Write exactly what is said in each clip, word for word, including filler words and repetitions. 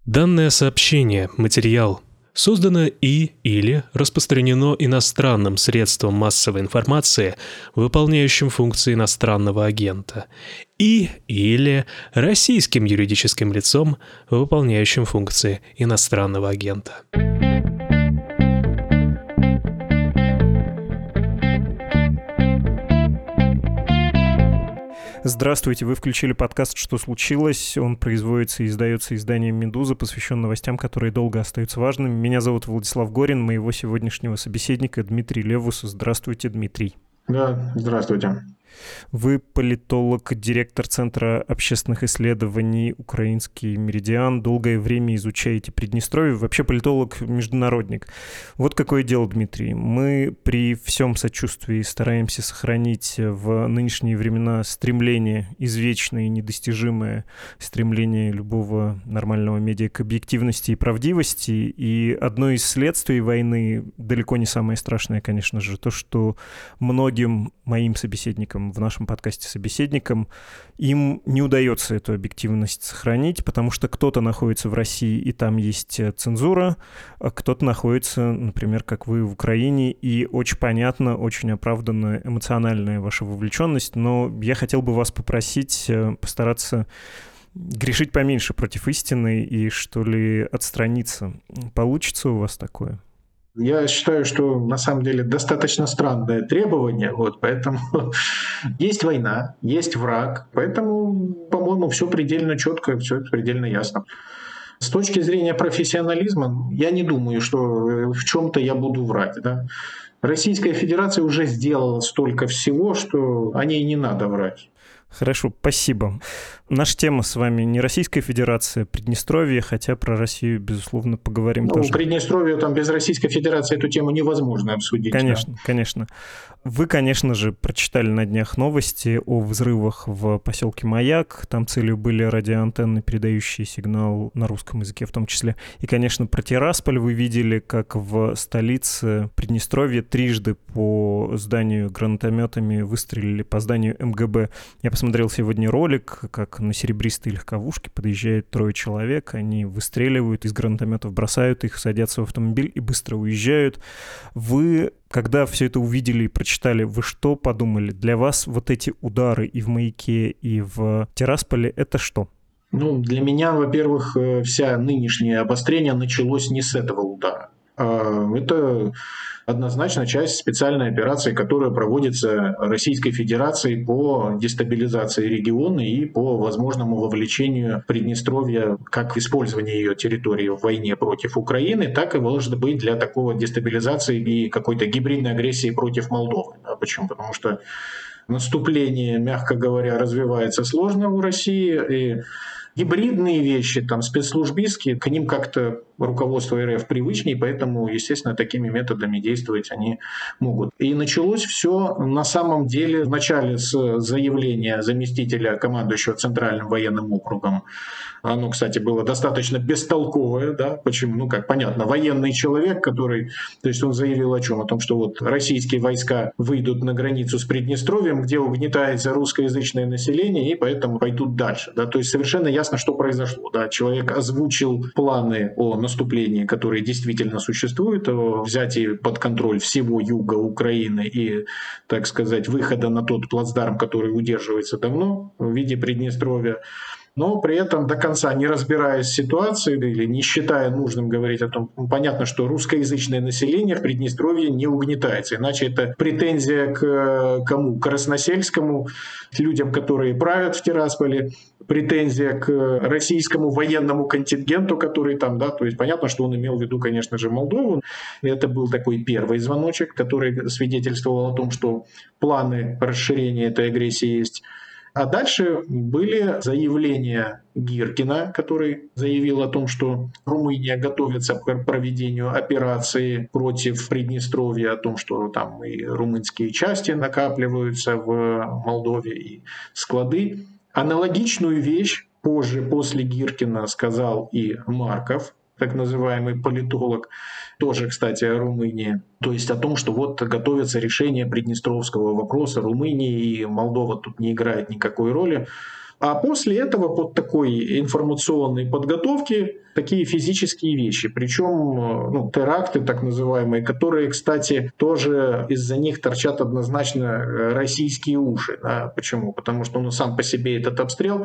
Данное сообщение, материал, создано и или распространено иностранным средством массовой информации, выполняющим функции иностранного агента, и или российским юридическим лицом, выполняющим функции иностранного агента. Здравствуйте, вы включили подкаст «Что случилось?». Он производится и издается изданием «Медуза», посвящен новостям, которые долго остаются важными. Меня зовут Владислав Горин, моего сегодняшнего собеседника Дмитрий Левус. Здравствуйте, Дмитрий. Да, здравствуйте. Вы политолог, директор Центра общественных исследований «Украинский меридиан». Долгое время изучаете Приднестровье. Вообще политолог-международник. Вот какое дело, Дмитрий. Мы при всем сочувствии стараемся сохранить в нынешние времена стремление, извечное и недостижимое стремление любого нормального медиа к объективности и правдивости. И одно из следствий войны, далеко не самое страшное, конечно же, то, что многим моим собеседникам в нашем подкасте собеседникам, им не удается эту объективность сохранить, потому что кто-то находится в России, и там есть цензура, а кто-то находится, например, как вы, в Украине, и очень понятно, очень оправданная эмоциональная ваша вовлеченность, но я хотел бы вас попросить постараться грешить поменьше против истины и, что ли, отстраниться. Получится у вас такое? Я считаю, что на самом деле достаточно странное требование, вот, поэтому есть война, есть враг, поэтому, по-моему, все предельно четко, все предельно ясно. С точки зрения профессионализма, я не думаю, что в чем-то я буду врать. Да? Российская Федерация уже сделала столько всего, что о ней не надо врать. Хорошо, спасибо. Наша тема с вами не Российская Федерация, Приднестровье, хотя про Россию, безусловно, поговорим ну, тоже. Приднестровье, там без Российской Федерации эту тему невозможно обсудить. Конечно, да. конечно. Вы, конечно же, прочитали на днях новости о взрывах в поселке Маяк. Там целью были радиоантенны, передающие сигнал на русском языке в том числе. И, конечно, про Тирасполь вы видели, как в столице Приднестровья трижды по зданию гранатометами выстрелили по зданию эм гэ бэ. Я посмотрел сегодня ролик, как на серебристой легковушке подъезжает трое человек, они выстреливают из гранатометов, бросают их, садятся в автомобиль и быстро уезжают. Вы, когда все это увидели и прочитали, вы что подумали? Для вас вот эти удары и в Маяке, и в Тирасполе — это что? Ну, для меня, во-первых, вся нынешнее обострение началось не с этого удара. Это однозначно часть специальной операции, которая проводится Российской Федерацией по дестабилизации региона и по возможному вовлечению Приднестровья как в использование ее территории в войне против Украины, так и, может быть, для такого дестабилизации и какой-то гибридной агрессии против Молдовы. Да, почему? Потому что наступление, мягко говоря, развивается сложно в России, и гибридные вещи, там, спецслужбистские, к ним как-то руководство эр эф привычнее, поэтому, естественно, такими методами действовать они могут. И началось все на самом деле вначале с заявления заместителя командующего Центральным военным округом. Оно, кстати, было достаточно бестолковое, да, почему, ну, как понятно, военный человек, который, то есть он заявил о чем? О том, что вот российские войска выйдут на границу с Приднестровьем, где угнетается русскоязычное население, и поэтому пойдут дальше, да, то есть совершенно ясно, что произошло, да, человек озвучил планы о наступлении, которые действительно существуют, о взятии под контроль всего юга Украины и, так сказать, выхода на тот плацдарм, который удерживается давно в виде Приднестровья. Но при этом до конца не разбираясь в ситуации или не считая нужным говорить о том, понятно, что русскоязычное население в Приднестровье не угнетается, иначе это претензия к кому? К Красносельскому, к людям, которые правят в Тирасполе, претензия к российскому военному контингенту, который там, да, то есть понятно, что он имел в виду, конечно же, Молдову. Это был такой первый звоночек, который свидетельствовал о том, что планы расширения этой агрессии есть. А дальше были заявления Гиркина, который заявил о том, что Румыния готовится к проведению операции против Приднестровья, о том, что там и румынские части накапливаются в Молдове и склады. Аналогичную вещь позже, после Гиркина, сказал и Марков, так называемый политолог, тоже, кстати, о Румынии. То есть о том, что вот готовится решение приднестровского вопроса Румынии, и Молдова тут не играет никакой роли. А после этого под такой информационной подготовки такие физические вещи, причем ну, теракты так называемые, которые, кстати, тоже из-за них торчат однозначно российские уши. Да? Почему? Потому что ну, сам по себе этот обстрел.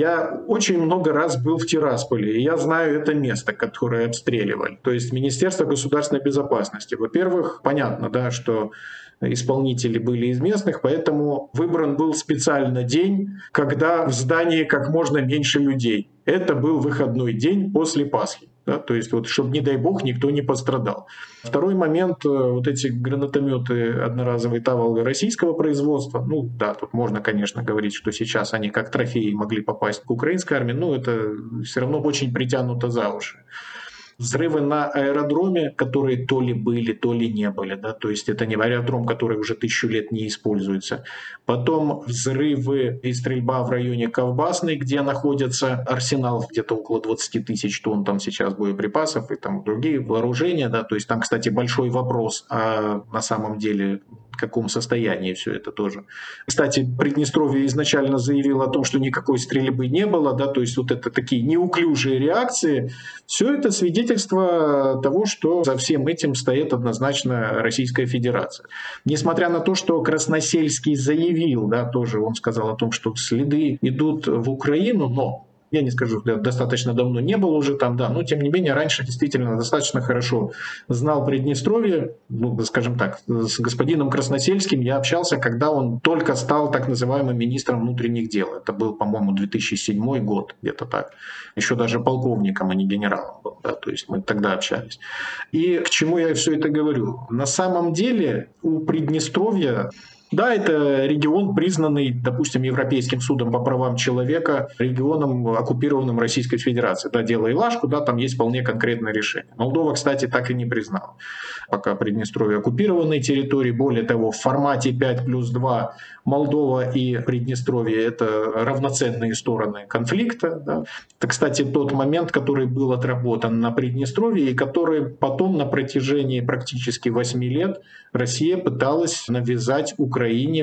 Я очень много раз был в Тирасполе, и я знаю это место, которое обстреливали. То есть Министерство государственной безопасности. Во-первых, понятно, да, что исполнители были из местных, поэтому выбран был специально день, когда в здании как можно меньше людей. Это был выходной день после Пасхи. Да, то есть, вот, чтобы, не дай бог, никто не пострадал. Второй момент, вот эти гранатометы одноразовые Таволга российского производства, ну да, тут можно, конечно, говорить, что сейчас они как трофеи могли попасть к украинской армии, но это все равно очень притянуто за уши. Взрывы на аэродроме, которые то ли были, то ли не были. Да? То есть это не аэродром, который уже тысячу лет не используется. Потом взрывы и стрельба в районе Ковбасной, где находится арсенал где-то около двадцать тысяч тонн там сейчас боеприпасов и там другие вооружения. Да? То есть там, кстати, большой вопрос, а на самом деле в каком состоянии все это тоже. Кстати, Приднестровье изначально заявило о том, что никакой стрельбы не было. Да? То есть вот это такие неуклюжие реакции. Все это свидетельство того, что за всем этим стоит однозначно Российская Федерация. Несмотря на то, что Красносельский заявил, да, тоже он сказал о том, что следы идут в Украину, но я не скажу, достаточно давно не был уже там, да, но тем не менее раньше действительно достаточно хорошо знал Приднестровье, ну, скажем так, с господином Красносельским я общался, когда он только стал так называемым министром внутренних дел. Это был, по-моему, две тысячи седьмой год, где-то так. Еще даже полковником, а не генералом был, да, то есть мы тогда общались. И к чему я все это говорю? На самом деле у Приднестровья, да, это регион, признанный, допустим, Европейским судом по правам человека, регионом, оккупированным Российской Федерацией. Да, дело Илашку, да, там есть вполне конкретное решение. Молдова, кстати, так и не признала. Пока Приднестровье оккупированной территории, более того, в формате пять плюс два Молдова и Приднестровье — это равноценные стороны конфликта. Да. Это, кстати, тот момент, который был отработан на Приднестровье и который потом на протяжении практически восьми лет Россия пыталась навязать Украине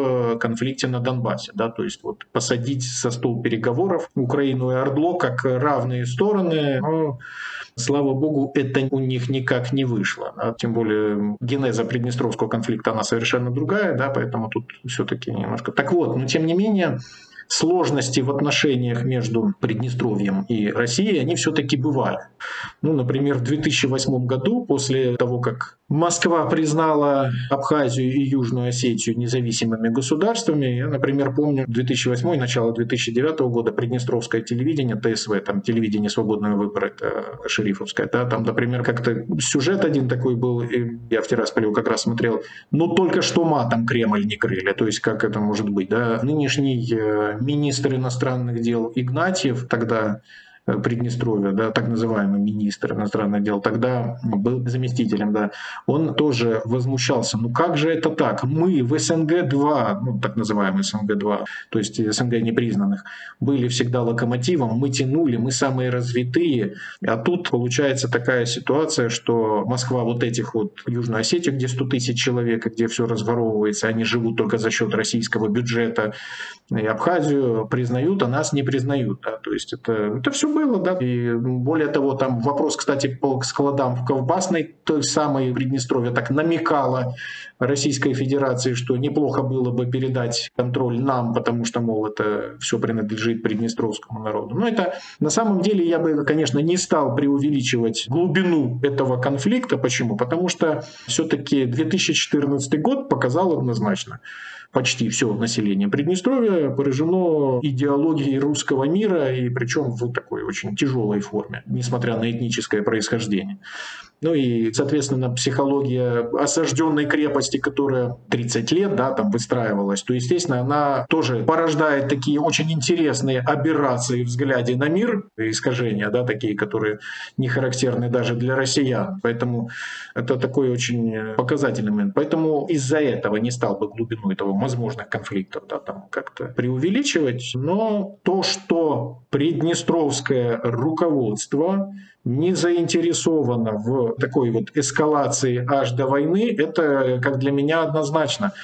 в конфликте на Донбассе. Да, то есть вот посадить со стол переговоров Украину и Ордло как равные стороны. Но, слава богу, это у них никак не вышло. Да, тем более генеза Приднестровского конфликта, она совершенно другая, да, поэтому тут все-таки немножко... Так вот, но тем не менее, сложности в отношениях между Приднестровьем и Россией, они все-таки бывали. Ну, например, в две тысячи восьмом году, после того, как Москва признала Абхазию и Южную Осетию независимыми государствами, я, например, помню две тысячи восьмой, начало две тысячи девятого года Приднестровское телевидение, ТСВ, там телевидение «Свободного выбора», это шерифовское, да, там, например, как-то сюжет один такой был, и я в Тирасполе как раз смотрел, но только что матом Кремль не крыли, то есть как это может быть, да, нынешний министр иностранных дел Игнатьев, тогда Приднестровья, да, так называемый министр иностранных дел, тогда был заместителем, да, он тоже возмущался. Ну как же это так? Мы в СНГ два, ну так называемый СНГ два, то есть СНГ непризнанных, были всегда локомотивом, мы тянули, мы самые развитые, а тут получается такая ситуация, что Москва вот этих вот Южную Осетию, где сто тысяч человек, где все разворовывается, они живут только за счет российского бюджета, и Абхазию признают, а нас не признают, да, то есть это, это все было, да, и более того, там вопрос, кстати, по складам в Ковбасной, той самой Приднестровье так намекала Российской Федерации, что неплохо было бы передать контроль нам, потому что, мол, это все принадлежит приднестровскому народу. Но это на самом деле я бы, конечно, не стал преувеличивать глубину этого конфликта. Почему? Потому что все-таки две тысячи четырнадцатый год показал однозначно, почти все население Приднестровья поражено идеологией русского мира, и причем в такой очень тяжелой форме, несмотря на этническое происхождение. Ну и, соответственно, психология осажденной крепости, которая тридцать лет, да, там выстраивалась, то, естественно, она тоже порождает такие очень интересные аберрации в взгляде на мир, искажения, да, такие, которые не характерны даже для россиян. Поэтому это такой очень показательный момент. Поэтому из-за этого не стал бы глубину этого возможных конфликтов, да, там как-то преувеличивать. Но то, что приднестровское руководство не заинтересовано в такой вот эскалации аж до войны, это, как для меня, однозначно.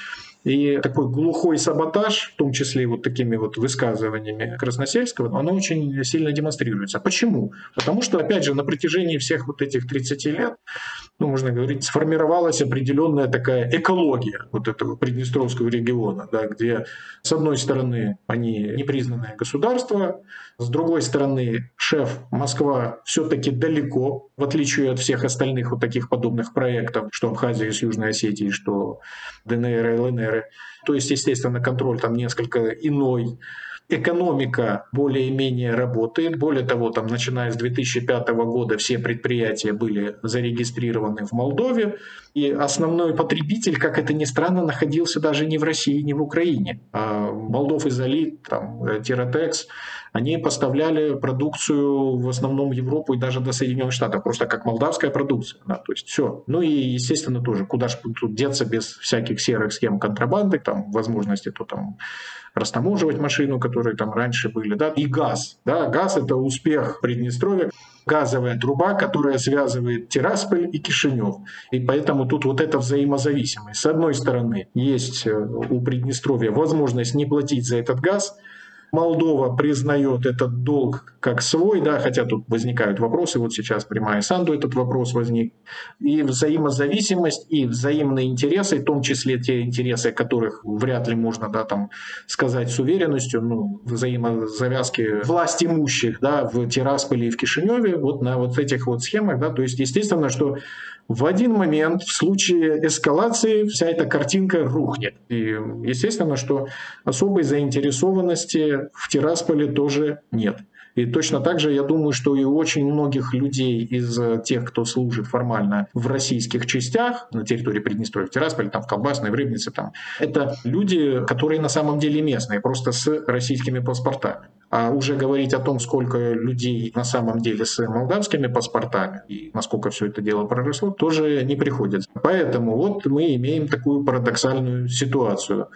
И такой глухой саботаж, в том числе вот такими вот высказываниями Красносельского, оно очень сильно демонстрируется. Почему? Потому что, опять же, на протяжении всех вот этих тридцати лет, ну, можно говорить, сформировалась определенная такая экология вот этого Приднестровского региона, да, где, с одной стороны, они непризнанное государство, с другой стороны, шеф Москва все-таки далеко, в отличие от всех остальных вот таких подобных проектов, что Абхазия с Южной Осетией, что ДНР и ЛНР. То есть, естественно, контроль там несколько иной. Экономика более-менее работает. Более того, там, начиная с две тысячи пятого года все предприятия были зарегистрированы в Молдове. И основной потребитель, как это ни странно, находился даже не в России, не в Украине. А Молдов Изолит, там, Тиротекс, они поставляли продукцию в основном в Европу и даже до Соединенных Штатов, просто как молдавская продукция. Да, то есть все. Ну и, естественно, тоже, куда же тут деться без всяких серых схем контрабанды, там, возможности то там растаможивать машину, которые там раньше были, да, и газ. Да, газ — это успех Приднестровья. Газовая труба, которая связывает Тирасполь и Кишинев. И поэтому тут вот эта взаимозависимость. С одной стороны, есть у Приднестровья возможность не платить за этот газ. Молдова признает этот долг как свой, да, хотя тут возникают вопросы, вот сейчас при Майе Санду этот вопрос возник. И взаимозависимость, и взаимные интересы, в том числе те интересы, которых вряд ли можно, да, там, сказать с уверенностью, ну, взаимозавязки власть имущих, да, в Тирасполе и в Кишиневе, вот на вот этих вот схемах, да, то есть естественно, что в один момент, в случае эскалации, вся эта картинка рухнет. И естественно, что особой заинтересованности в Тирасполе тоже нет. И точно так же, я думаю, что и у очень многих людей из тех, кто служит формально в российских частях на территории Приднестровья, в Тирасполе, там, в Колбасной, в Рыбнице, там, это люди, которые на самом деле местные, просто с российскими паспортами. А уже говорить о том, сколько людей на самом деле с молдавскими паспортами и насколько все это дело проросло, тоже не приходится. Поэтому вот мы имеем такую парадоксальную ситуацию.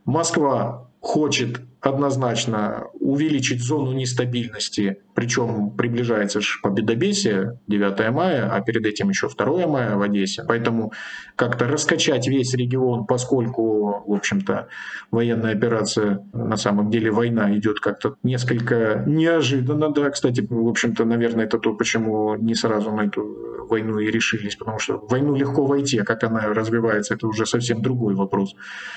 Москва хочет однозначно увеличить зону нестабильности, причем приближается же победобесие, девятое мая, а перед этим еще второе мая в Одессе. Поэтому как-то раскачать весь регион, поскольку, в общем-то, военная операция, на самом деле война идет как-то несколько неожиданно. Да, кстати, в общем-то, наверное, это то, почему не сразу на эту войну и решились, потому что в войну легко войти, а как она развивается, это уже совсем другой вопрос.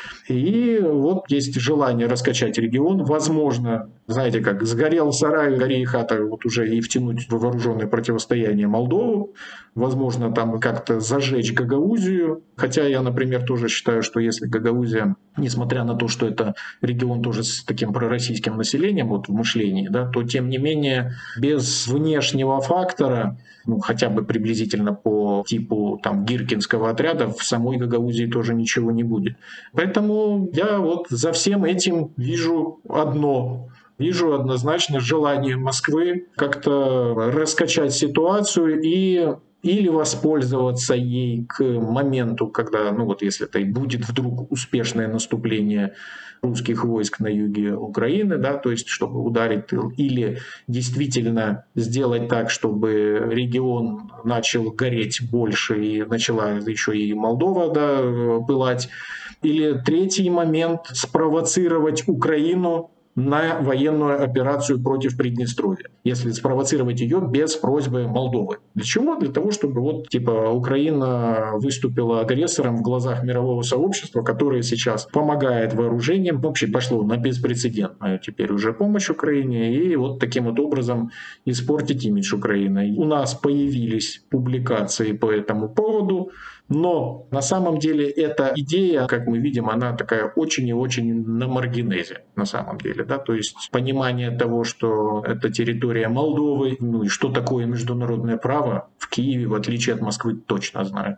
И вот есть желание раскачать регион. Возможно, знаете, как сгорел сарай, гори и хата, вот уже и втянуть в вооруженное противостояние Молдову. Возможно, там как-то зажечь Гагаузию. Хотя я, например, тоже считаю, что если Гагаузия, несмотря на то, что это регион тоже с таким пророссийским населением вот в мышлении, да, то тем не менее без внешнего фактора, ну, хотя бы приблизительно по типу там Гиркинского отряда, в самой Гагаузии тоже ничего не будет. Поэтому я вот за всем этим вижу одно. Вижу однозначно желание Москвы как-то раскачать ситуацию и или воспользоваться ей к моменту, когда, ну вот если это и будет вдруг успешное наступление русских войск на юге Украины, да, то есть чтобы ударить тыл, или действительно сделать так, чтобы регион начал гореть больше и начала еще и Молдова, да, пылать, или третий момент — спровоцировать Украину на военную операцию против Приднестровья, если спровоцировать ее без просьбы Молдовы. Для чего? Для того, чтобы вот типа Украина выступила агрессором в глазах мирового сообщества, которое сейчас помогает вооружениям. Вообще пошло на беспрецедентную теперь уже помощь Украине, и вот таким вот образом испортить имидж Украины. У нас появились публикации по этому поводу, но на самом деле эта идея, как мы видим, она такая очень и очень на маргинезе на самом деле. Да? То есть понимание того, что это территория Молдовы, ну и что такое международное право, в Киеве, в отличие от Москвы, точно знают.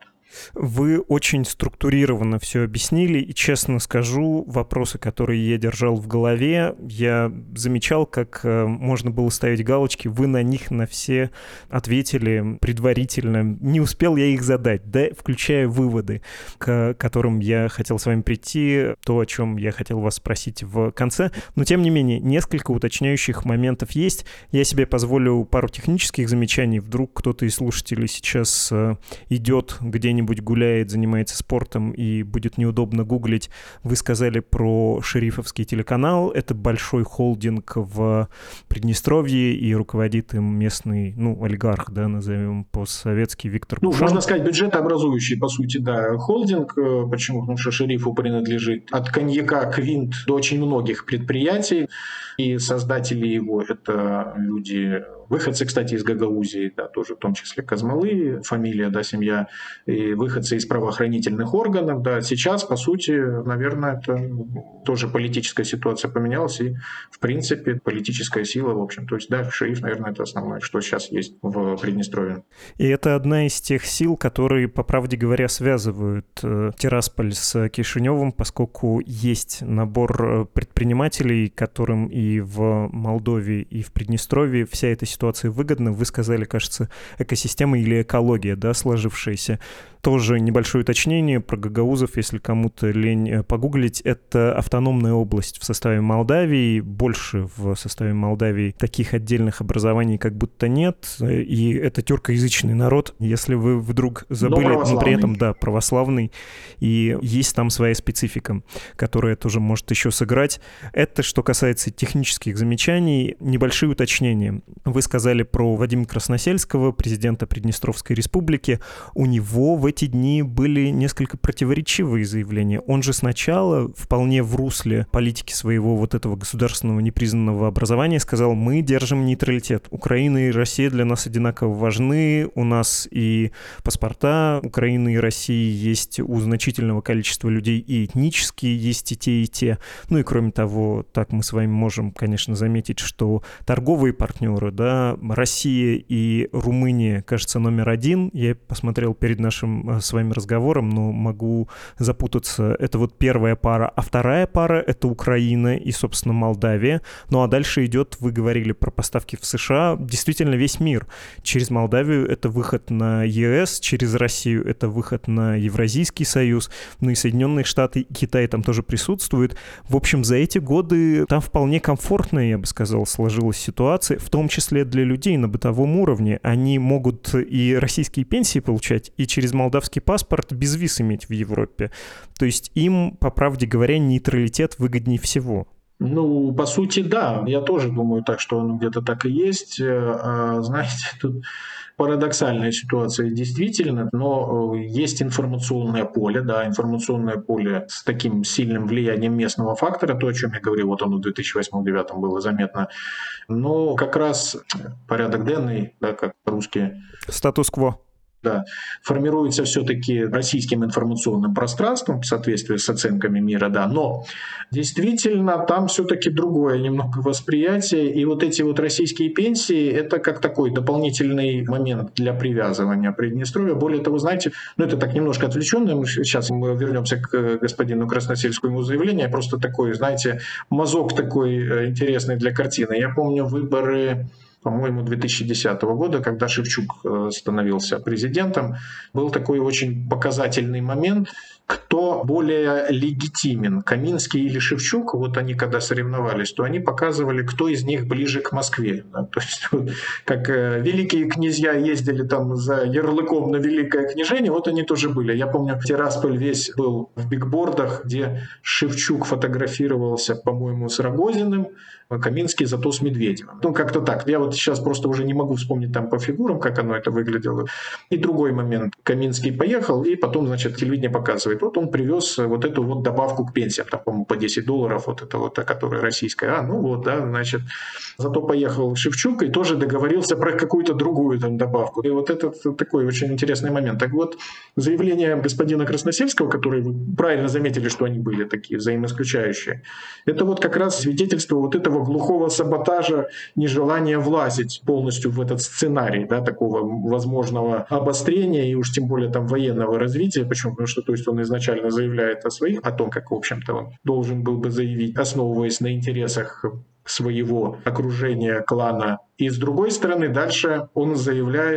Вы очень структурированно все объяснили, и, честно скажу, вопросы, которые я держал в голове, я замечал, как можно было ставить галочки, вы на них на все ответили предварительно. Не успел я их задать, да, включая выводы, к которым я хотел с вами прийти, то, о чем я хотел вас спросить в конце. Но, тем не менее, несколько уточняющих моментов есть. Я себе позволю пару технических замечаний. Вдруг кто-то из слушателей сейчас идет где-нибудь где-нибудь гуляет, занимается спортом и будет неудобно гуглить, вы сказали про шерифовский телеканал. Это большой холдинг в Приднестровье, и руководит им местный, ну, олигарх, да, назовем по-советски, Виктор Ну, Кушан. можно сказать, бюджетообразующий, по сути, да, холдинг. Почему? Потому что шерифу принадлежит от коньяка Квинт до очень многих предприятий. И создатели его — это люди, выходцы, кстати, из Гагаузии, да, тоже в том числе Казмалы, фамилия, да, семья, и выходцы из правоохранительных органов, да. Сейчас, по сути, наверное, это тоже политическая ситуация поменялась, и, в принципе, политическая сила, в общем, то есть, да, шериф, наверное, это основное, что сейчас есть в Приднестровье. И это одна из тех сил, которые, по правде говоря, связывают э, Тирасполь с Кишиневым, поскольку есть набор предпринимателей, которым и в Молдове, и в Приднестровье вся эта ситуация выгодна. Вы сказали, кажется, экосистема или экология, да, сложившаяся. Тоже небольшое уточнение про гагаузов, если кому-то лень погуглить. Это автономная область в составе Молдавии. Больше в составе Молдавии таких отдельных образований как будто нет. И это тюркоязычный народ. Если вы вдруг забыли, но, но при этом, да, православный. И есть там своя специфика, которая тоже может еще сыграть. Это что касается технических замечаний. Небольшие уточнения. Вы сказали про Вадима Красносельского, президента Приднестровской республики. У него в эти дни были несколько противоречивые заявления. Он же сначала вполне в русле политики своего вот этого государственного непризнанного образования сказал: мы держим нейтралитет. Украина и Россия для нас одинаково важны. У нас и паспорта Украины и России есть у значительного количества людей, и этнические есть и те, и те. Ну и кроме того, так мы с вами можем, конечно, заметить, что торговые партнеры, да, Россия и Румыния, кажется, номер один. Я посмотрел перед нашим с вами разговором, но могу запутаться. Это вот первая пара. А вторая пара — это Украина и, собственно, Молдавия. Ну а дальше идет, вы говорили про поставки в США, действительно весь мир. Через Молдавию это выход на ЕС, через Россию это выход на Евразийский союз, ну и Соединенные Штаты и Китай там тоже присутствуют. В общем, за эти годы там вполне комфортная, я бы сказал, сложилась ситуация, в том числе для людей на бытовом уровне. Они могут и российские пенсии получать, и через молдавский паспорт без виз иметь в Европе. То есть им, по правде говоря, нейтралитет выгоднее всего. Ну, по сути, да. Я тоже думаю так, что он где-то так и есть. А, знаете, тут парадоксальная ситуация действительно, но есть информационное поле, да, информационное поле с таким сильным влиянием местного фактора, то, о чем я говорил, вот оно в две тысячи восьмом — две тысячи девятом было заметно, но как раз порядок денный, да, как по-русски. Статус-кво. Да, формируется все-таки российским информационным пространством в соответствии с оценками мира, да, но действительно там все-таки другое немного восприятие, и вот эти вот российские пенсии — это как такой дополнительный момент для привязывания Приднестровья. Более того, знаете, ну это так немножко отвлеченно, мы сейчас мы вернемся к господину Красносельскому заявлению, просто такой, знаете, мазок такой интересный для картины. Я помню выборы, по-моему, две тысячи десятого года, когда Шевчук становился президентом, был такой очень показательный момент, кто более легитимен, Каминский или Шевчук. Вот они когда соревновались, то они показывали, кто из них ближе к Москве. Да? То есть, вот, как э, великие князья ездили там за ярлыком на великое княжение, вот они тоже были. Я помню, Тирасполь весь был в бигбордах, где Шевчук фотографировался, по-моему, с Рогозиным, а Каминский зато с Медведевым. Ну, как-то так. Я вот сейчас просто уже не могу вспомнить там по фигурам, как оно это выглядело. И другой момент. Каминский поехал, и потом, значит, телевидение показывает. Вот он привез вот эту вот добавку к пенсиям, там, по-моему, по десять долларов, вот это вот, которая российская. А, ну вот, да, значит. Зато поехал Шевчук и тоже договорился про какую-то другую там добавку. И вот это такой очень интересный момент. Так вот, заявление господина Красносельского, которые вы правильно заметили, что они были такие взаимоисключающие, это вот как раз свидетельство вот этого глухого саботажа, нежелания влазить полностью в этот сценарий, да, такого возможного обострения и уж тем более там военного развития. Почему? Потому что, то есть, он изначально заявляет о своих, о том, как, в общем-то, он должен был бы заявить, основываясь на интересах своего окружения, клана. И с другой стороны, дальше он заявляет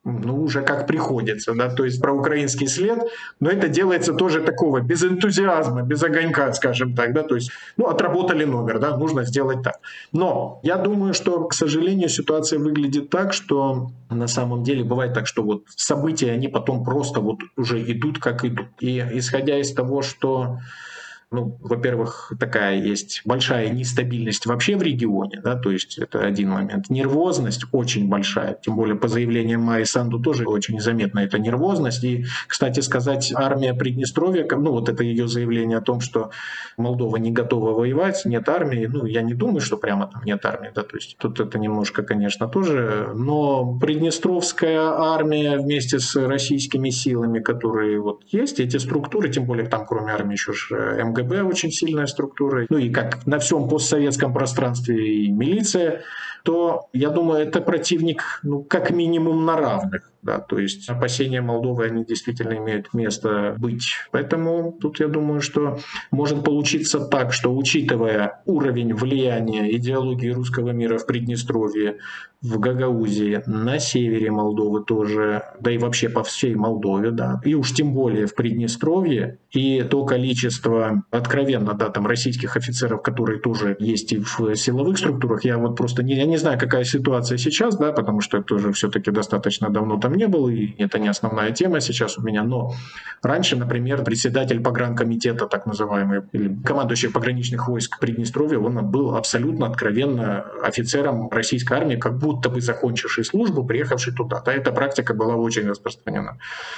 ну, уже как приходится, да, то есть проукраинский след, но это делается тоже такого, без энтузиазма, без огонька, скажем так, да, то есть, ну, отработали номер, да, нужно сделать так. Но я думаю, что, к сожалению, ситуация выглядит так, что на самом деле бывает так, что вот события, они потом просто вот уже идут, как идут. И исходя из того, что ну, во-первых, такая есть большая нестабильность вообще в регионе, да, то есть это один момент. Нервозность очень большая, тем более по заявлениям Майи Санду тоже очень заметна эта нервозность. И, кстати сказать, армия Приднестровья, ну вот это ее заявление о том, что Молдова не готова воевать, нет армии, ну я не думаю, что прямо там нет армии, да, то есть тут это немножко, конечно, тоже, но Приднестровская армия вместе с российскими силами, которые вот есть, эти структуры, тем более там кроме армии еще же эм гэ бэ очень сильная структура, ну и как на всем постсоветском пространстве и милиция, то, я думаю, это противник, ну, как минимум на равных. Да, то есть опасения Молдовы, они действительно имеют место быть. Поэтому тут я думаю, что может получиться так, что учитывая уровень влияния идеологии русского мира в Приднестровье, в Гагаузии, на севере Молдовы тоже, да и вообще по всей Молдове, да, и уж тем более в Приднестровье, и то количество откровенно, да, там российских офицеров, которые тоже есть и в силовых структурах, я вот просто не, я не знаю, какая ситуация сейчас, да, потому что это уже все-таки достаточно давно там не был, и это не основная тема сейчас у меня, но раньше, например, председатель погранкомитета, так называемый, или командующий пограничных войск Приднестровья, он был абсолютно откровенно офицером российской армии, как будто бы закончивший службу, приехавший туда. Да, эта практика была очень распространена.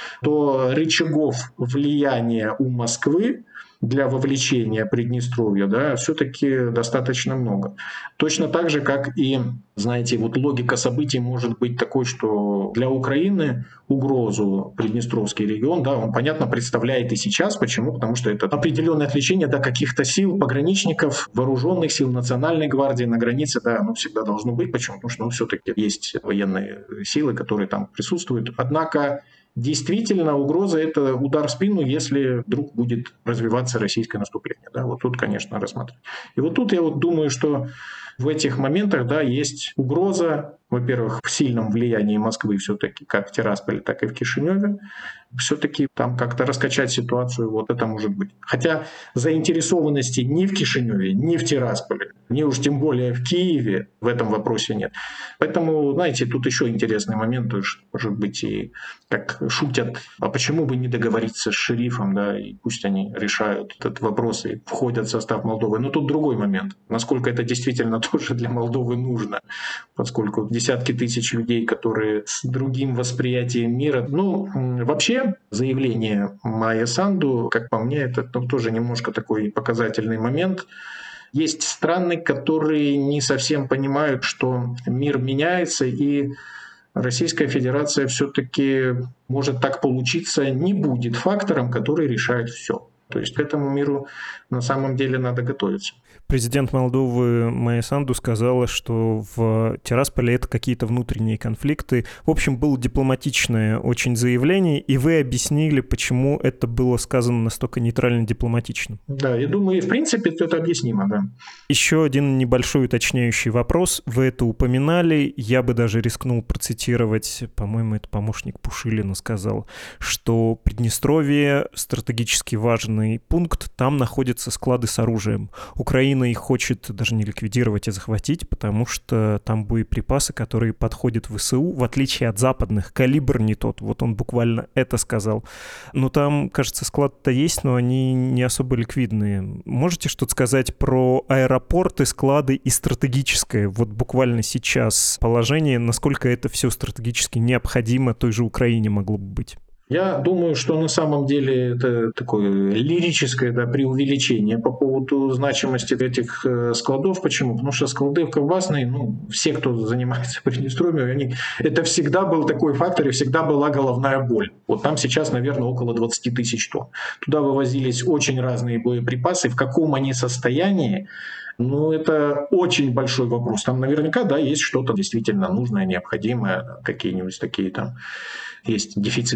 То рычагов влияния у Москвы для вовлечения Приднестровья, да, все-таки достаточно много. Точно так же, как и, знаете, вот логика событий может быть такой, что для Украины угрозу Приднестровский регион, да, он, понятно, представляет и сейчас. Почему? Потому что это определенное отвлечение до каких-то сил, пограничников, вооруженных сил, национальной гвардии на границе, да, оно всегда должно быть. Почему? Потому что ну, все-таки есть военные силы, которые там присутствуют. Однако действительно, угроза – это удар в спину, если вдруг будет развиваться российское наступление. Да, вот тут, конечно, рассматривать. И вот тут я вот думаю, что в этих моментах, да, есть угроза, во-первых, в сильном влиянии Москвы все-таки как в Тирасполе, так и в Кишиневе. Все-таки там как-то раскачать ситуацию, вот это может быть. Хотя заинтересованности ни в Кишиневе, ни в Тирасполе, ни уж тем более в Киеве в этом вопросе нет. Поэтому, знаете, тут еще интересный момент, может быть, и как шутят, а почему бы не договориться с шерифом, да, и пусть они решают этот вопрос и входят в состав Молдовы. Но тут другой момент, насколько это действительно тоже для Молдовы нужно, поскольку десятки тысяч людей, которые с другим восприятием мира. Ну, вообще, заявление Майи Санду, как по мне, это ну, тоже немножко такой показательный момент. Есть страны, которые не совсем понимают, что мир меняется, и Российская Федерация все-таки, может так получиться, не будет фактором, который решает все. То есть к этому миру на самом деле надо готовиться. Президент Молдовы Майя Санду сказала, что в Тирасполе это какие-то внутренние конфликты. В общем, было дипломатичное очень заявление, и вы объяснили, почему это было сказано настолько нейтрально-дипломатично. Да, я думаю, в принципе, это объяснимо, да. Еще один небольшой уточняющий вопрос. Вы это упоминали, я бы даже рискнул процитировать, по-моему, это помощник Пушилина сказал, что Приднестровье стратегически важный пункт, там находятся склады с оружием. Украина их хочет даже не ликвидировать, а захватить, потому что там боеприпасы, которые подходят в ВСУ, в отличие от западных, калибр не тот. Вот он буквально это сказал. Но там, кажется, склад-то есть, но они не особо ликвидные. Можете что-то сказать про аэропорты, склады и стратегическое, вот буквально сейчас положение, насколько это все стратегически необходимо той же Украине могло бы быть? Я думаю, что на самом деле это такое лирическое да, преувеличение по поводу значимости этих складов. Почему? Потому что склады колбасные, ну, все, кто занимается Приднестровьем, они, это всегда был такой фактор и всегда была головная боль. Вот там сейчас, наверное, около двадцать тысяч тонн. Туда вывозились очень разные боеприпасы. В каком они состоянии? Ну, это очень большой вопрос. Там наверняка, да, есть что-то действительно нужное, необходимое, какие-нибудь такие там есть дефицитные снаряды.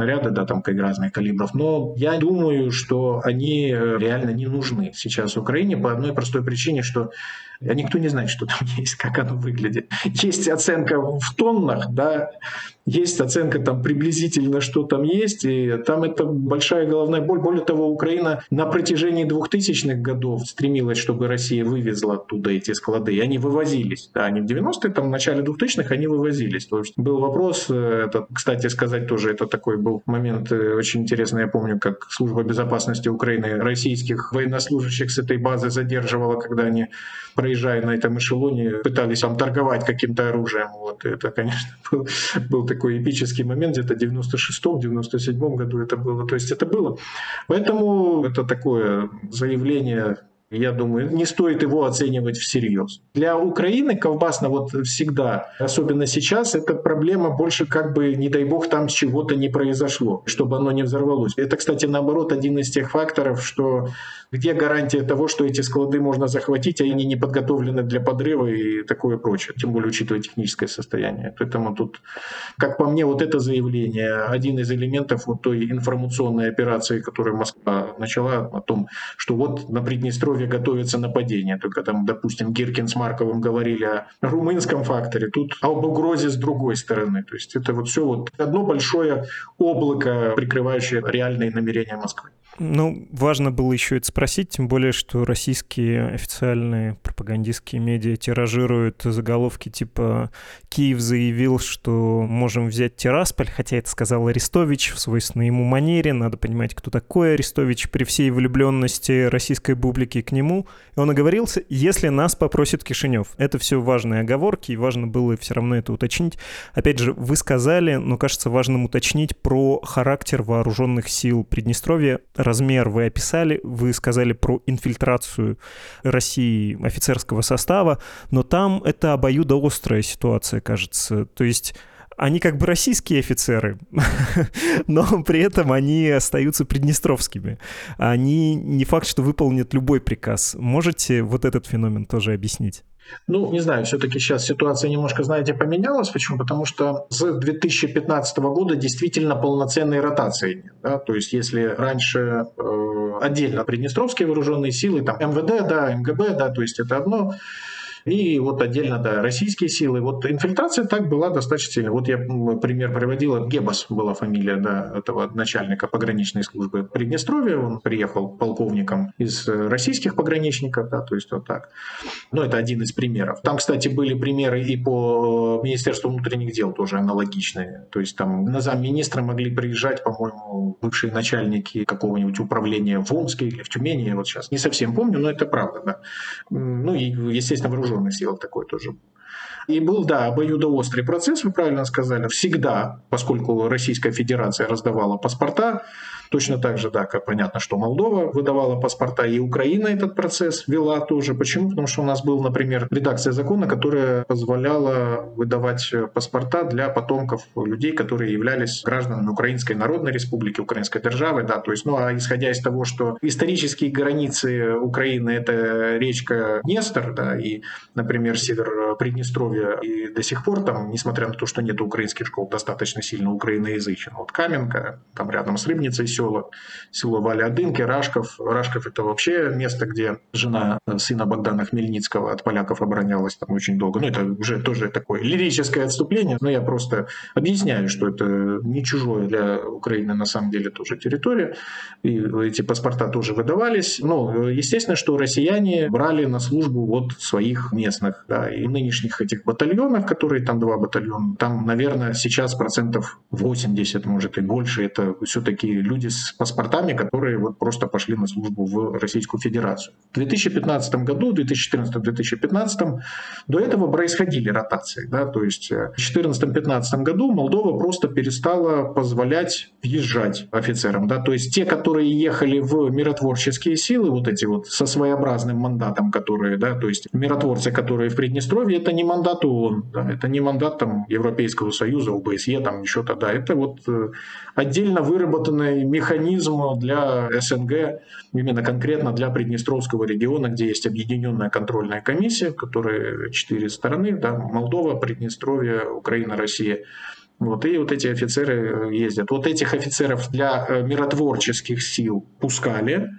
снаряды, да, там разных калибров. Но я думаю, что они реально не нужны сейчас Украине по одной простой причине, что никто не знает, что там есть, как оно выглядит. Есть оценка в тоннах, да, есть оценка там приблизительно, что там есть, и там это большая головная боль. Более того, Украина на протяжении двухтысячных годов стремилась, чтобы Россия вывезла оттуда эти склады, и они вывозились. Да, они в девяностые, там, в начале двухтысячных они вывозились. То есть был вопрос, это, кстати сказать, тоже это такой был момент очень интересный. Я помню, как служба безопасности Украины российских военнослужащих с этой базы задерживала, когда они, проезжая на этом эшелоне, пытались там торговать каким-то оружием. Вот это, конечно, был, был такой эпический момент, где-то в девяносто шестом — девяносто седьмом году это было. То есть это было. Поэтому это такое заявление, я думаю, не стоит его оценивать всерьез. Для Украины колбасно вот всегда, особенно сейчас, эта проблема больше как бы, не дай бог, там чего-то не произошло, чтобы оно не взорвалось. Это, кстати, наоборот, один из тех факторов, что где гарантия того, что эти склады можно захватить, а они не подготовлены для подрыва и такое прочее, тем более учитывая техническое состояние. Поэтому тут, как по мне, вот это заявление один из элементов вот той информационной операции, которую Москва начала, о том, что вот на Приднестровье готовится нападение. Только там, допустим, Гиркин с Марковым говорили о румынском факторе, тут об угрозе с другой стороны. То есть это вот все вот одно большое облако, прикрывающее реальные намерения Москвы. Ну, важно было еще это спросить, тем более, что российские официальные пропагандистские медиа тиражируют заголовки типа «Киев заявил, что можем взять Тирасполь», хотя это сказал Арестович в свойственной ему манере, надо понимать, кто такой Арестович при всей влюбленности российской публики к нему. И он оговорился, если нас попросит Кишинев. Это все важные оговорки, и важно было все равно это уточнить. Опять же, вы сказали, но кажется важным уточнить про характер вооруженных сил Приднестровья. Размер вы описали, вы сказали про инфильтрацию России офицерского состава, но там это обоюдоострая ситуация, кажется. То есть они как бы российские офицеры, но при этом они остаются приднестровскими. Они не факт, что выполнят любой приказ. Можете вот этот феномен тоже объяснить? Ну, не знаю, все-таки сейчас ситуация немножко, знаете, поменялась. Почему? Потому что с две тысячи пятнадцатого года действительно полноценной ротации нет. Да? То есть, если раньше э, отдельно приднестровские вооруженные силы, там эм вэ дэ, да, эм гэ бэ, да, то есть это одно. И вот отдельно, да, российские силы. Вот инфильтрация так была достаточно сильная. Вот я пример приводил, Гебас была фамилия, да, этого начальника пограничной службы Приднестровья. Он приехал полковником из российских пограничников, да, то есть вот так. Ну, это один из примеров. Там, кстати, были примеры и по Министерству внутренних дел тоже аналогичные. То есть там на замминистра могли приезжать, по-моему, бывшие начальники какого-нибудь управления в Омске или в Тюмени. Я вот сейчас не совсем помню, но это правда, да. Ну и, естественно, вооруженные сил такой тоже. И был, да, обоюдоострый процесс, вы правильно сказали, всегда, поскольку Российская Федерация раздавала паспорта, точно так же, да, как понятно, что Молдова выдавала паспорта, и Украина этот процесс вела тоже. Почему? Потому что у нас был, например, редакция закона, которая позволяла выдавать паспорта для потомков людей, которые являлись гражданами Украинской Народной Республики, Украинской державы, да, то есть, ну, а исходя из того, что исторические границы Украины — это речка Днестр, да, и, например, север Приднестровья, и до сих пор там, несмотря на то, что нет украинских школ, достаточно сильно украиноязычен. Вот Каменка, там рядом с Рыбницей село, село Валиадынки, Рашков. Рашков — это вообще место, где жена сына Богдана Хмельницкого от поляков оборонялась там очень долго. Ну, это уже тоже такое лирическое отступление, но я просто объясняю, что это не чужое для Украины на самом деле тоже территория, и эти паспорта тоже выдавались. Но естественно, что россияне брали на службу вот своих местных, да, и нынешних этих батальонов, которые там два батальона, там, наверное, сейчас процентов восемьдесят, может и больше, это все-таки люди с паспортами, которые вот просто пошли на службу в Российскую Федерацию. В две тысячи пятнадцатом году, в две тысячи четырнадцатом — две тысячи пятнадцатом до этого происходили ротации. Да, то есть в две тысячи четырнадцатом-пятнадцатом году Молдова просто перестала позволять въезжать офицерам. Да, то есть те, которые ехали в миротворческие силы, вот эти вот со своеобразным мандатом, которые, да, то есть миротворцы, которые в Приднестровье, это не мандат ООН, да, это не мандат там Европейского Союза, о бэ эс е, там еще тогда, это вот отдельно выработанный механизм для эс эн гэ, именно конкретно для Приднестровского региона, где есть объединенная контрольная комиссия, в которой четыре стороны, да, Молдова, Приднестровье, Украина, Россия Вот, и вот эти офицеры ездят. Вот этих офицеров для миротворческих сил пускали,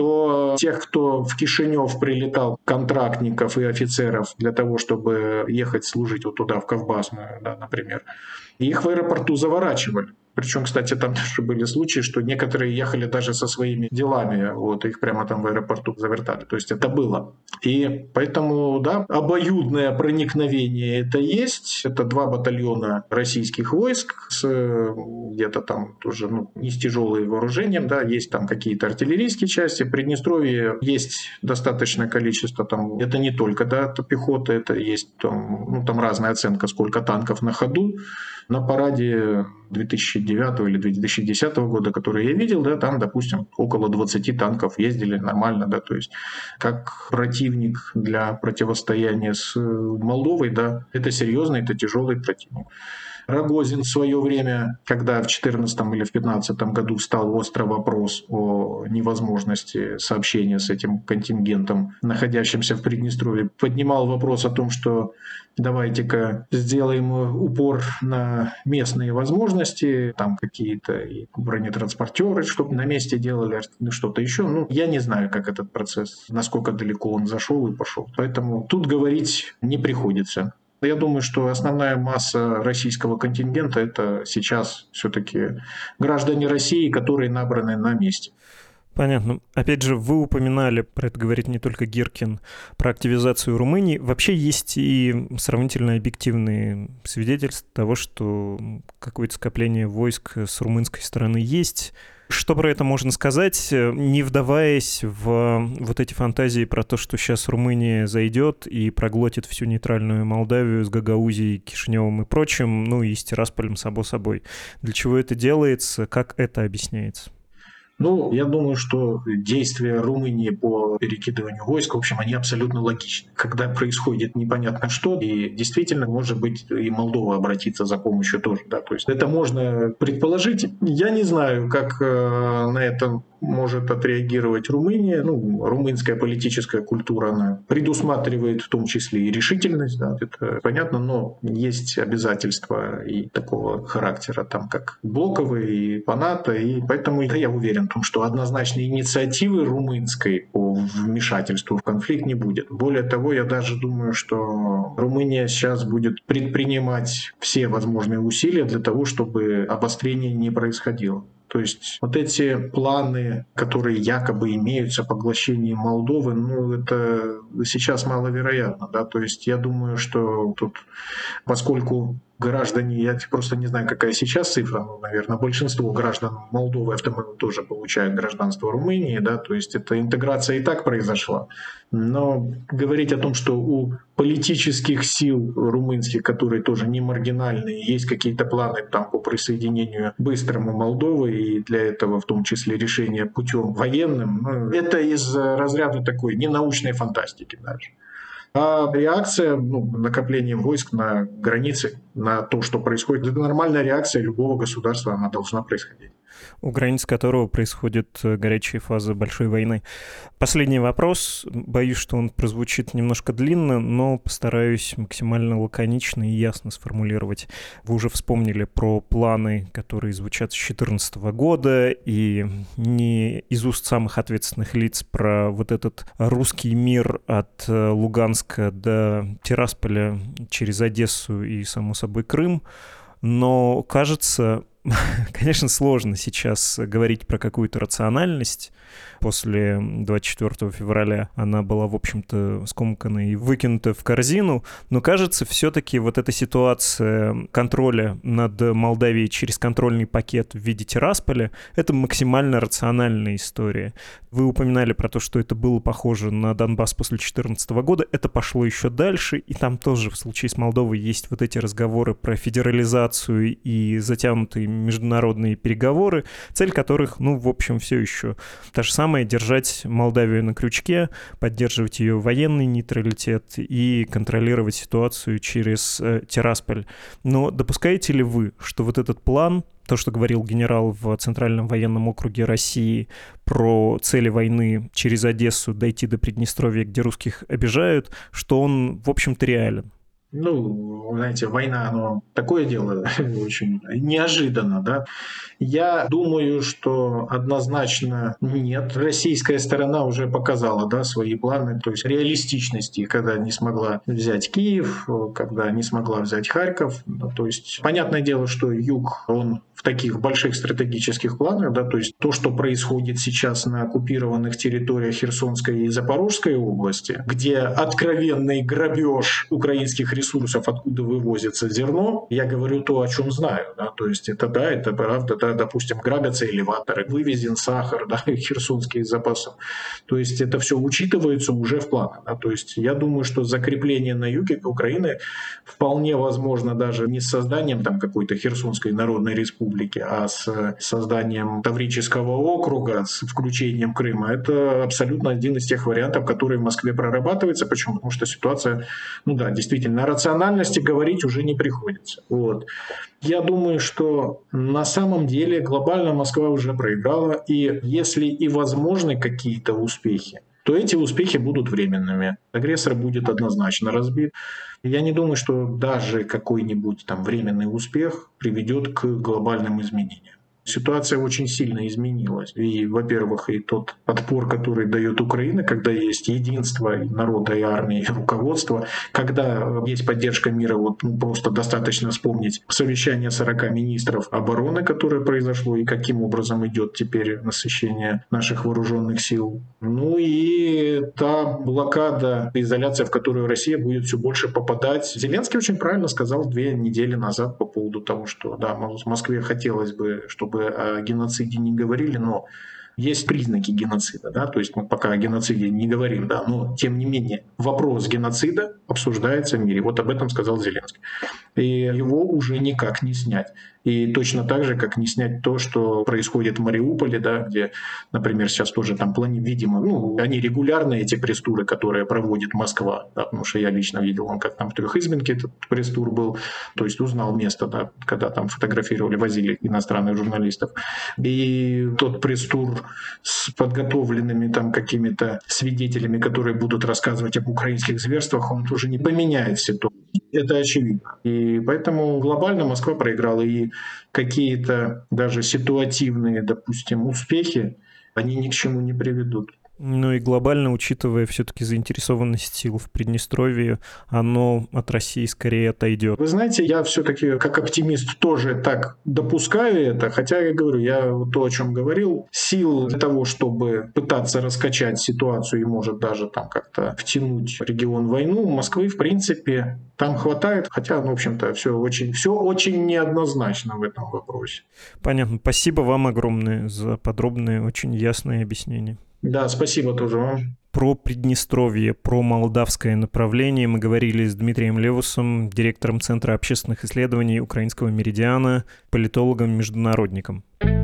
то тех, кто в Кишинев прилетал, контрактников и офицеров для того, чтобы ехать служить вот туда, в Ковбасную, да, например, их в аэропорту заворачивали. Причем, кстати, там даже были случаи, что некоторые ехали даже со своими делами, вот их прямо там в аэропорту завертали. То есть это было. И поэтому, да, обоюдное проникновение это есть. Это два батальона российских войск с где-то там тоже, ну, не с тяжелым вооружением, да, есть там какие-то артиллерийские части. В Приднестровье есть достаточное количество там, это не только, да, это пехота, это есть там, ну, там разная оценка, сколько танков на ходу. На параде две тысячи девятого или две тысячи десятого года, который я видел, да, там, допустим, около двадцати танков ездили нормально, да, то есть как противник для противостояния с Молдовой, да, это серьезный, это тяжелый противник. Рогозин в свое время, когда в две тысячи четырнадцатом или в две тысячи пятнадцатом году стал острый вопрос о невозможности сообщения с этим контингентом, находящимся в Приднестровье, поднимал вопрос о том, что давайте-ка сделаем упор на местные возможности, там какие-то бронетранспортеры, чтобы на месте делали, что-то еще. Ну, я не знаю, как этот процесс, насколько далеко он зашел и пошел. Поэтому тут говорить не приходится. Я думаю, что основная масса российского контингента – это сейчас все-таки граждане России, которые набраны на месте. Понятно. Опять же, вы упоминали, про это говорит не только Гиркин, про активизацию Румынии. Вообще есть и сравнительно объективные свидетельства того, что какое-то скопление войск с румынской стороны есть. Что про это можно сказать, не вдаваясь в вот эти фантазии про то, что сейчас Румыния зайдет и проглотит всю нейтральную Молдавию с Гагаузией, Кишиневым и прочим, ну и с Тирасполем, само собой. Для чего это делается, как это объясняется? Ну, я думаю, что действия Румынии по перекидыванию войск, в общем, они абсолютно логичны. Когда происходит непонятно что, и действительно, может быть, и Молдова обратится за помощью тоже. Да? То есть это можно предположить. Я не знаю, как э, на это может отреагировать Румыния. Ну, румынская политическая культура, она предусматривает в том числе и решительность, да, это понятно, но есть обязательства и такого характера, там, как блоковые, и по НАТО, и поэтому я уверен в том, что однозначной инициативы румынской по вмешательству в конфликт не будет. Более того, я даже думаю, что Румыния сейчас будет предпринимать все возможные усилия для того, чтобы обострение не происходило. То есть вот эти планы, которые якобы имеются о поглощении Молдовы, ну это сейчас маловероятно, да, то есть я думаю, что тут, поскольку граждане, я просто не знаю, какая сейчас цифра, но, наверное, большинство граждан Молдовы автоматически тоже получают гражданство Румынии, да, то есть эта интеграция и так произошла. Но говорить о том, что у политических сил румынских, которые тоже не маргинальные, есть какие-то планы там по присоединению быстрому Молдовы, и для этого в том числе решение путем военным, ну, это из разряда такой ненаучной фантастики даже. А реакция, ну, накопление войск на границе, на то, что происходит, это нормальная реакция любого государства, она должна происходить. У границ которого происходит горячая фаза большой войны. Последний вопрос. Боюсь, что он прозвучит немножко длинно, но постараюсь максимально лаконично и ясно сформулировать. Вы уже вспомнили про планы, которые звучат с две тысячи четырнадцатого года, и не из уст самых ответственных лиц про вот этот русский мир от Луганска до Тирасполя через Одессу и, само собой, Крым. Но, кажется, конечно, сложно сейчас говорить про какую-то рациональность. После двадцать четвёртого февраля она была, в общем-то, скомкана и выкинута в корзину. Но, кажется, все-таки вот эта ситуация контроля над Молдавией через контрольный пакет в виде Тирасполя — это максимально рациональная история. Вы упоминали про то, что это было похоже на Донбасс после две тысячи четырнадцатого года. Это пошло еще дальше, и там тоже в случае с Молдовой есть вот эти разговоры про федерализацию и затянутые международные переговоры, цель которых, ну, в общем, все еще та же самая — держать Молдавию на крючке, поддерживать ее военный нейтралитет и контролировать ситуацию через э, Тирасполь. Но допускаете ли вы, что вот этот план, то, что говорил генерал в Центральном военном округе России про цели войны через Одессу дойти до Приднестровья, где русских обижают, что он, в общем-то, реален? Ну, знаете, война, оно такое дело очень неожиданно, да. Я думаю, что однозначно нет. Российская сторона уже показала, да, свои планы, то есть реалистичности, когда не смогла взять Киев, когда не смогла взять Харьков. Да, то есть понятное дело, что юг, он в таких больших стратегических планах, да, то есть то, что происходит сейчас на оккупированных территориях Херсонской и Запорожской области, где откровенный грабеж украинских ресурсов, откуда вывозится зерно, я говорю то, о чем знаю, да, то есть это да, это правда, да, допустим, грабятся элеваторы, вывезен сахар, да, херсонских запасов, то есть это все учитывается уже в планах, да, то есть я думаю, что закрепление на юге Украины вполне возможно даже не с созданием там какой-то Херсонской Народной Республики, а с созданием Таврического округа, с включением Крыма, это абсолютно один из тех вариантов, которые в Москве прорабатываются. Почему? Потому что ситуация, ну да, действительно, о рациональности говорить уже не приходится. Вот. Я думаю, что на самом деле глобально Москва уже проиграла, и если и возможны какие-то успехи, то эти успехи будут временными. Агрессор будет однозначно разбит. Я не думаю, что даже какой-нибудь там временный успех приведет к глобальным изменениям. Ситуация очень сильно изменилась. И, во-первых, и тот отпор, который дает Украина, когда есть единство и народа, и армии, и руководства, когда есть поддержка мира, вот ну, просто достаточно вспомнить совещание сорока министров обороны, которое произошло, и каким образом идет теперь насыщение наших вооруженных сил. Ну и та блокада, изоляция, в которую Россия будет все больше попадать. Зеленский очень правильно сказал две недели назад по поводу того, что да, в Москве хотелось бы, чтобы о геноциде не говорили, но есть признаки геноцида, да, то есть мы пока о геноциде не говорим, да, но тем не менее вопрос геноцида обсуждается в мире. Вот об этом сказал Зеленский. И его уже никак не снять. И точно так же, как не снять то, что происходит в Мариуполе, да, где, например, сейчас тоже там плане, видимо, ну, они регулярные, эти пресс-туры, которые проводит Москва, да, потому что я лично видел, он как там в Трехизбинке этот пресс-тур был, то есть узнал место, да, когда там фотографировали, возили иностранных журналистов. И тот пресс-тур с подготовленными там какими-то свидетелями, которые будут рассказывать об украинских зверствах, он тоже не поменяет ситуацию. Это очевидно. И поэтому глобально Москва проиграла. И какие-то даже ситуативные, допустим, успехи, они ни к чему не приведут. Ну и глобально, учитывая все-таки заинтересованность сил в Приднестровье, оно от России скорее отойдет. Вы знаете, я все-таки как оптимист тоже так допускаю это, хотя я говорю, я то, о чем говорил, сил для того, чтобы пытаться раскачать ситуацию и может даже там как-то втянуть регион в войну, у Москвы в принципе там хватает, хотя, ну, в общем-то, все очень, все очень неоднозначно в этом вопросе. Понятно. Спасибо вам огромное за подробное, очень ясное объяснение. Да, спасибо тоже вам. Про Приднестровье, про молдавское направление мы говорили с Дмитрием Левусом, директором Центра общественных исследований Украинского Меридиана, политологом-международником.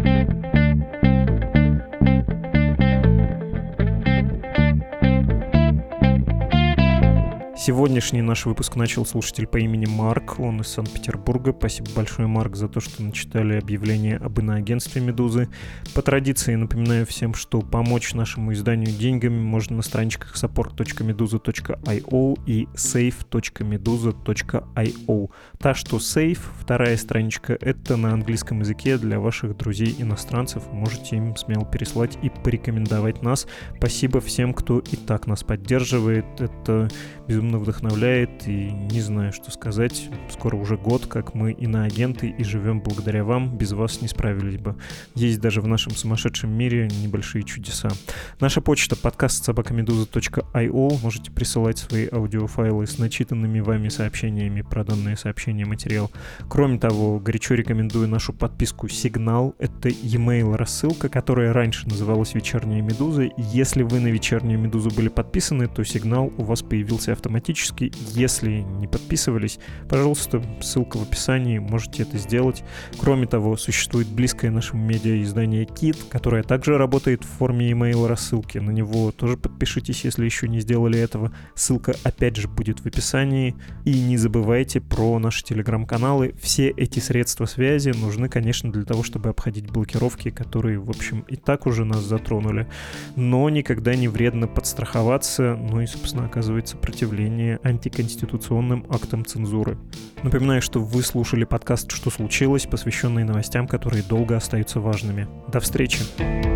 Сегодняшний наш выпуск начал слушатель по имени Марк, он из Санкт-Петербурга. Спасибо большое, Марк, за то, что начитали объявление об иноагентстве «Медузы». По традиции напоминаю всем, что помочь нашему изданию деньгами можно на страничках support точка meduza точка io и save точка meduza точка io. Та, что save, вторая страничка, это на английском языке для ваших друзей-иностранцев. Можете им смело переслать и порекомендовать нас. Спасибо всем, кто и так нас поддерживает. Это безумно вдохновляет, и не знаю, что сказать. Скоро уже год, как мы иноагенты, и живем благодаря вам. Без вас не справились бы. Есть даже в нашем сумасшедшем мире небольшие чудеса. Наша почта подкаст собака медуза точка io. Можете присылать свои аудиофайлы с начитанными вами сообщениями про данное сообщение, материал. Кроме того, горячо рекомендую нашу подписку «Сигнал». Это e-mail рассылка, которая раньше называлась «Вечерняя Медуза». Если вы на «Вечернюю Медузу» были подписаны, то «Сигнал» у вас появился автоматически. Если не подписывались, пожалуйста, ссылка в описании, можете это сделать. Кроме того, существует близкое нашему медиа издание Кит, которое также работает в форме email рассылки. На него тоже подпишитесь, если еще не сделали этого. Ссылка опять же будет в описании. И не забывайте про наши телеграм-каналы. Все эти средства связи нужны, конечно, для того, чтобы обходить блокировки, которые, в общем, и так уже нас затронули. Но никогда не вредно подстраховаться, ну и, собственно, оказывает сопротивление нарушение антиконституционным актом цензуры. Напоминаю, что вы слушали подкаст «Что случилось?», посвященный новостям, которые долго остаются важными. До встречи!